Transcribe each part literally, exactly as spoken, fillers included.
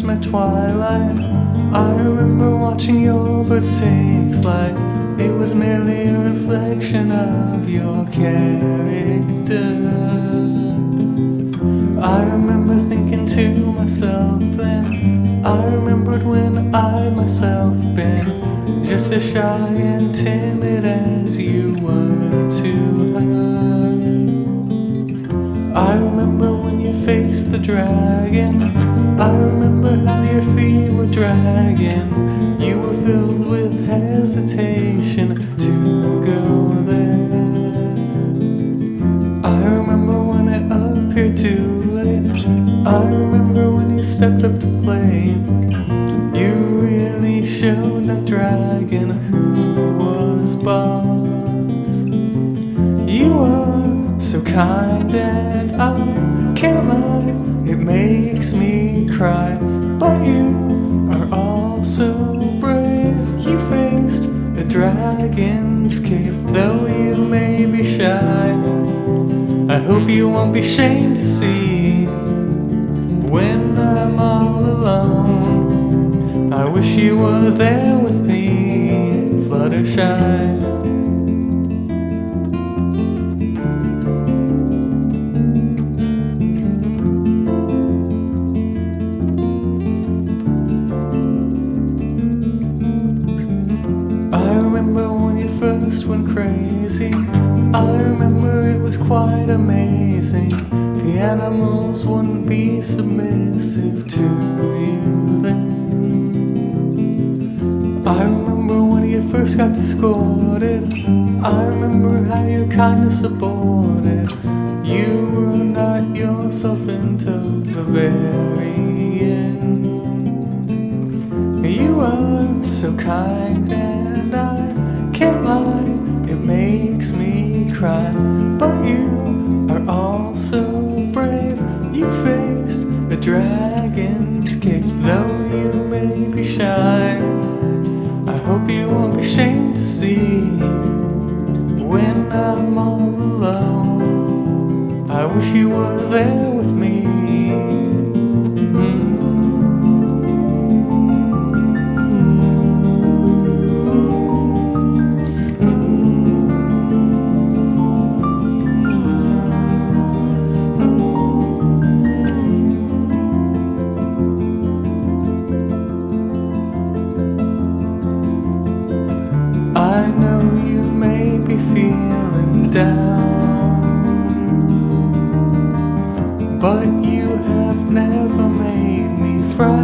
first met twilight, I remember watching your birds take flight. It was merely a reflection of your character. I remember thinking to myself then, I remembered when I myself been just as shy and timid as you were to her. I remember when you faced the dragon, I remember how your feet were dragging. You were filled with hesitation to go there. I remember when it appeared too late. I remember when you stepped up to play. You really showed that dragon who was boss. You are so kind and I can't lie, it makes me cry. But you are also brave. You faced a dragon's cave, though you may be shy. I hope you won't be ashamed to see when I'm all alone. I wish you were there with me, Fluttershy. I remember when you first went crazy. I remember it was quite amazing. The animals wouldn't be submissive to you then. I remember when you first got escorted. I remember how your kindness aborted. You were not yourself until the very end. You are so kind and I can't lie, it makes me cry. But you are also brave. You faced a dragon's cave, though you may be shy. I hope you won't be ashamed to see when I'm all alone. I wish you were there with me. I know you may be feeling down, but you have never made me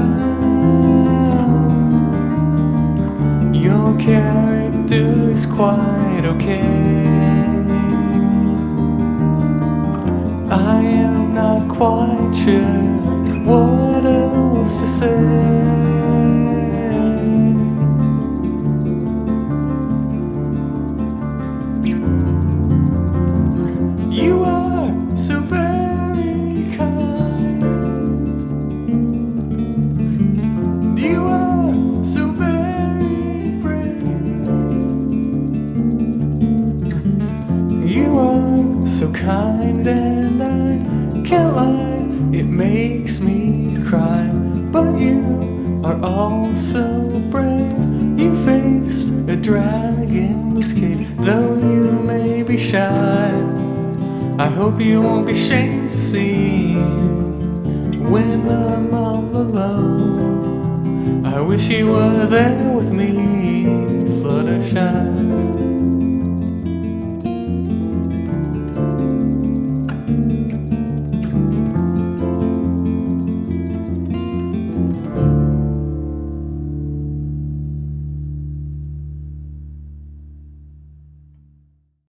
frown. Your character is quite okay. I am not quite sure what else to say. You are so very kind. You are so very brave. You are so kind and I can't lie, it makes me cry. But you are also brave. You faced a dragon's cave, though you may be shy. I hope you won't be ashamed to see when I'm all alone. I wish you were there with me, Fluttershy.